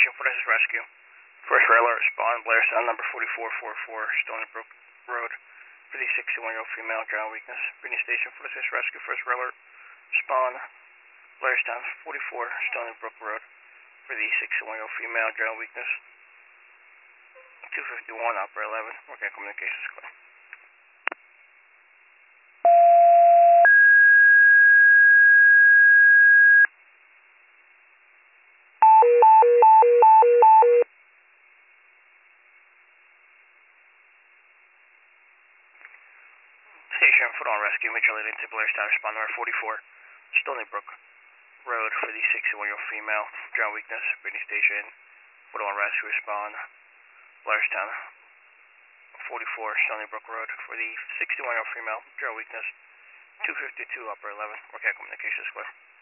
Station, for this is rescue. First railer, respond, Blairstown, number 4444, Stony Brook Road, for the 61-year-old female, general weakness. Brittany Station, for this is rescue. First railer, respond, Blairstown, 44, Stony Brook Road, for the 61-year-old female, general weakness. 251, operator 11, working communications clear. Station, foot on rescue, major lead into Blairstown, respond number 44, Stony Brook Road, for the 61-year-old female, general weakness. Brittany Station, foot on rescue, respond, Blairstown, 44, Stony Brook Road, for the 61-year-old female, general weakness. 252, operator 11, working communications clear.